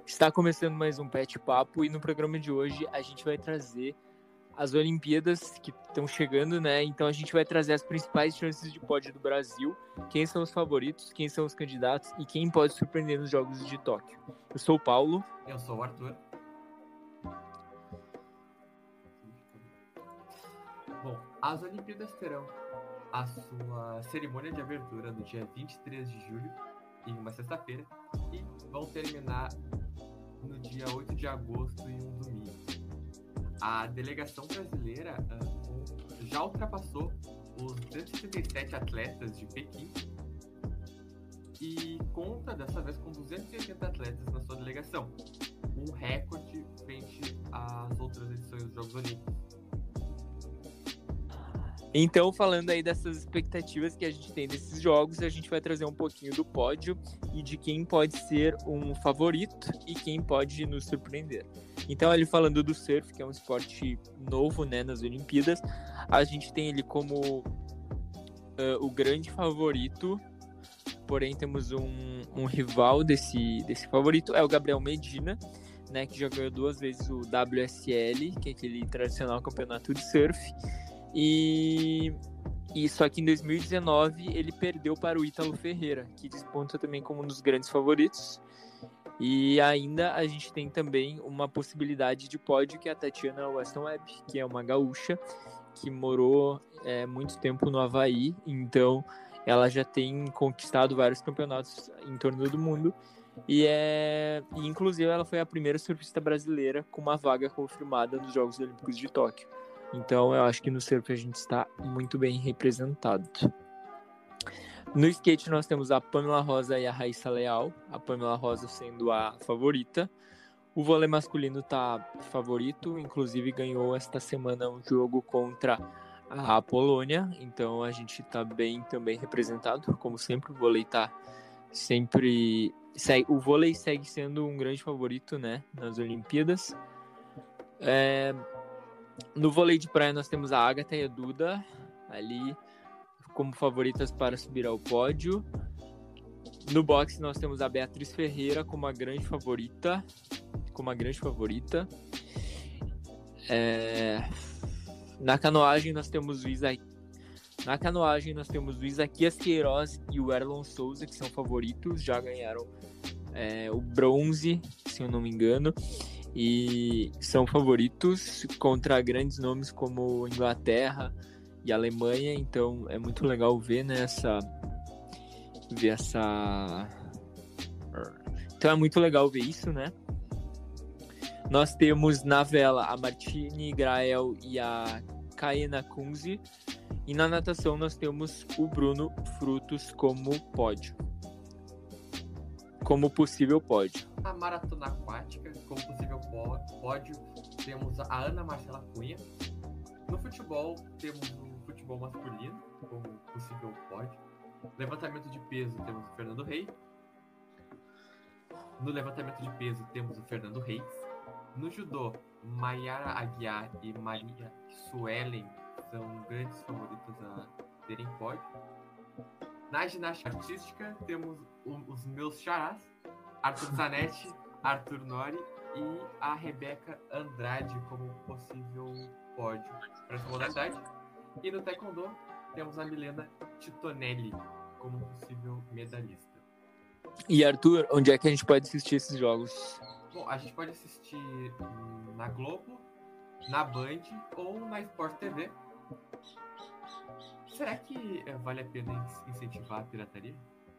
Está começando mais um Pet Papo e no programa de hoje a gente vai trazer as Olimpíadas que estão chegando, né? Então a gente vai trazer as principais chances de pódio do Brasil, quem são os favoritos, quem são os candidatos e quem pode surpreender nos Jogos de Tóquio. Eu sou o Paulo. Eu sou o Arthur. Bom, as Olimpíadas terão a sua cerimônia de abertura no dia 23 de julho, em uma sexta-feira, e vão terminar no dia 8 de agosto, em um domingo. A delegação brasileira já ultrapassou os 277 atletas de Pequim e conta dessa vez com 280 atletas na sua delegação, um recorde frente às outras edições dos Jogos Olímpicos. Então, falando aí dessas expectativas que a gente tem desses jogos, a gente vai trazer um pouquinho do pódio e de quem pode ser um favorito e quem pode nos surpreender. Então, ali falando do surf, que é um esporte novo, né, nas Olimpíadas, a gente tem ele como o grande favorito, porém temos um rival desse favorito, é o Gabriel Medina, né, que já ganhou 2 vezes o WSL, que é aquele tradicional campeonato de surf. E só que em 2019 ele perdeu para o Ítalo Ferreira, que desponta também como um dos grandes favoritos. E ainda a gente tem também uma possibilidade de pódio, que é a Tatiana Weston Webb, que é uma gaúcha que morou muito tempo no Havaí, então ela já tem conquistado vários campeonatos em torno do mundo. E inclusive ela foi a primeira surfista brasileira com uma vaga confirmada nos Jogos Olímpicos de Tóquio. Então eu acho que no surf a gente está muito bem representado. No skate nós temos a Pamela Rosa e a Raíssa Leal, a Pamela Rosa sendo a favorita. O vôlei masculino está favorito, inclusive ganhou esta semana um jogo contra a Polônia, então a gente está bem também representado, como sempre. O vôlei o vôlei segue sendo um grande favorito, né, nas Olimpíadas. No vôlei de praia nós temos a Agatha e a Duda ali como favoritas para subir ao pódio. No boxe nós temos a Beatriz Ferreira como a grande favorita. Na canoagem nós temos o Isaquias Queiroz e o Erlon Souza, que são favoritos, já ganharam o bronze, se eu não me engano, e são favoritos contra grandes nomes como Inglaterra e Alemanha. Então é muito legal ver, né, então é muito legal ver isso, né? Nós temos na vela a Martine Grael e a Kaena Kunze, e na natação nós temos o Bruno Frutos como possível pódio. A maratona aquática, como possível pódio, temos a Ana Marcela Cunha. No futebol, temos o futebol masculino como possível pódio. Levantamento de peso, temos o Fernando Reis. No levantamento de peso, temos o Fernando Reis. No judô, Mayara Aguiar e Maria Suelen são grandes favoritas a terem pódio. Na ginástica artística, temos os meus xarás, Arthur Zanetti, Arthur Nori e a Rebeca Andrade como possível pódio para essa modalidade. E no taekwondo, temos a Milena Titonelli como possível medalhista. E Arthur, onde é que a gente pode assistir esses jogos? Bom, a gente pode assistir na Globo, na Band ou na Sport TV. Será que vale a pena incentivar a pirataria?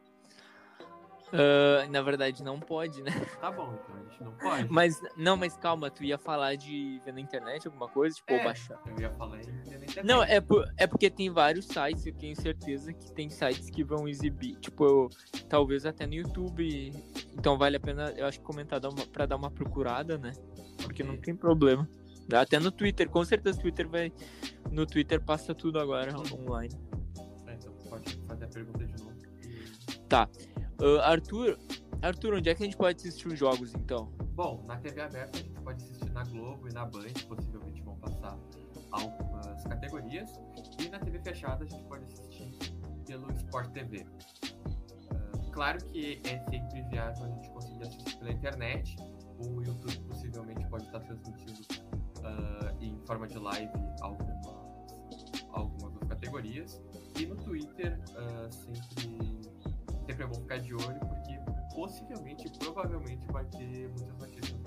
Na verdade não pode, né? Tá bom, então a gente não pode. Mas calma, tu ia falar de ver na internet alguma coisa, tipo, ou baixar? Eu ia falar em ver na internet. Não, é porque tem vários sites, eu tenho certeza que tem sites que vão exibir, tipo, talvez até no YouTube. Então vale a pena, eu acho, comentar pra dar uma procurada, né? Porque não tem problema. Até no Twitter, com certeza no Twitter passa tudo agora online. Então pode fazer a pergunta de novo. Tá. Arthur, onde é que a gente pode assistir os jogos, então? Bom, na TV aberta a gente pode assistir na Globo e na Band, possivelmente vão passar algumas categorias. E na TV fechada a gente pode assistir pelo Sport TV. Claro que é sempre viável a gente conseguir assistir pela internet. O YouTube possivelmente pode estar transmitindo em forma de live algumas das categorias. E no Twitter sempre é bom ficar de olho, porque possivelmente, provavelmente vai ter muitas notícias.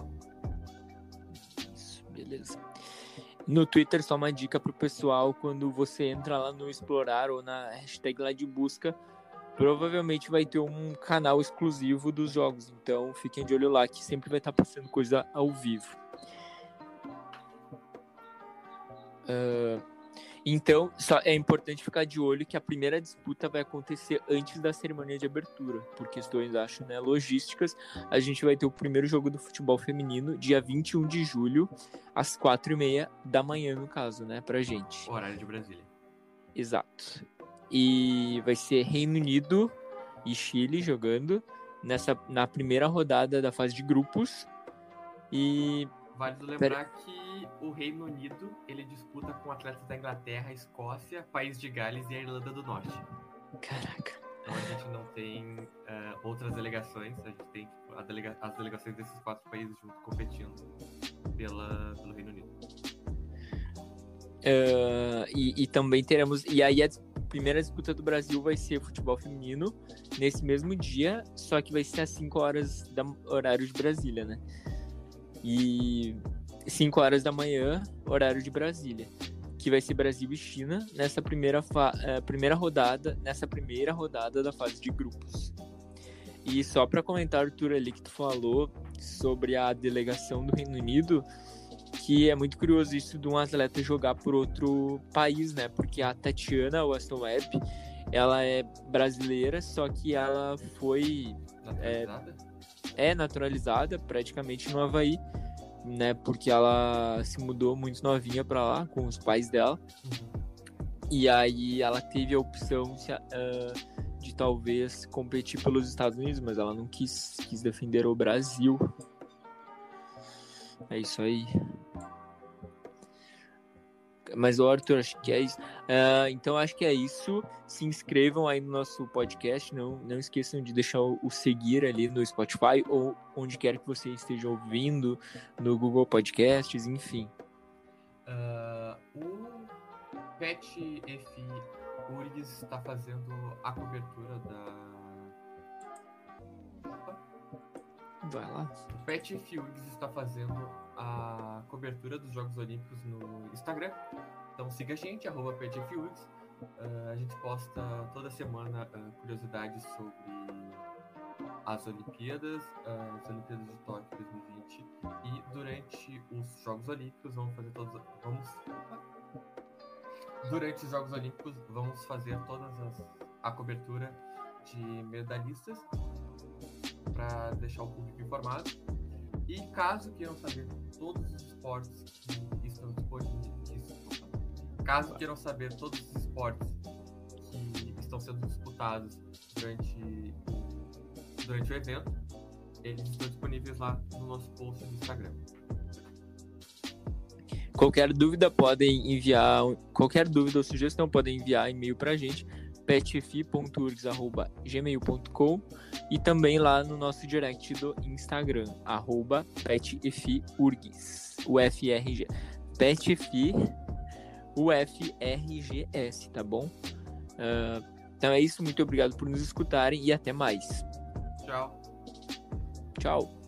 Isso, beleza. No Twitter, só uma dica pro pessoal: quando você entra lá no Explorar ou na hashtag lá de busca, provavelmente vai ter um canal exclusivo dos jogos. Então fiquem de olho lá, que sempre vai estar passando coisa ao vivo. Então, só é importante ficar de olho que a primeira disputa vai acontecer antes da cerimônia de abertura, por questões, acho, né, logísticas. A gente vai ter o primeiro jogo do futebol feminino, dia 21 de julho, às 4h30 da manhã, no caso, né, pra gente. Horário de Brasília. Exato. E vai ser Reino Unido e Chile jogando na primeira rodada da fase de grupos. E Vale lembrar que o Reino Unido, ele disputa com atletas da Inglaterra, Escócia, País de Gales e a Irlanda do Norte. Caraca. Então a gente não tem outras delegações, a gente tem as delegações desses 4 países juntos competindo pelo Reino Unido. E também teremos... E aí a primeira disputa do Brasil vai ser futebol feminino nesse mesmo dia, só que vai ser às 5 horas da horário de Brasília, né? E 5 horas da manhã, horário de Brasília, que vai ser Brasil e China nessa primeira rodada da fase de grupos. E só para comentar, Arthur, ali que tu falou sobre a delegação do Reino Unido, que é muito curioso isso de um atleta jogar por outro país, né? Porque a Tatiana Weston Webb, ela é brasileira, só que ela foi naturalizada praticamente no Havaí, né? Porque ela se mudou muito novinha pra lá com os pais dela. E aí ela teve a opção de talvez competir pelos Estados Unidos, mas ela não quis defender o Brasil. É isso aí. Mas, Arthur, acho que é isso. Então, acho que é isso. Se inscrevam aí no nosso podcast. Não esqueçam de deixar o seguir ali no Spotify ou onde quer que você esteja ouvindo, no Google Podcasts, enfim. O Pet F URGS está fazendo a cobertura Vai lá. O Pet F URGS está fazendo a cobertura dos Jogos Olímpicos no Instagram. Então siga a gente, @PetFURGS. A gente posta toda semana curiosidades sobre as Olimpíadas de Tóquio 2020. E durante os Jogos Olímpicos durante os Jogos Olímpicos vamos fazer a cobertura de medalhistas para deixar o público informado. E caso queiram saber todos os esportes que estão disponíveis, caso queiram saber todos os esportes que estão sendo disputados durante o evento, eles estão disponíveis lá no nosso post no Instagram. Qualquer dúvida ou sugestão podem enviar e-mail pra gente, petf.urgs@gmail.com, e também lá no nosso direct do Instagram, @petfurgs, UFRG, petfurgs, tá bom? Então é isso, muito obrigado por nos escutarem e até mais. Tchau. Tchau.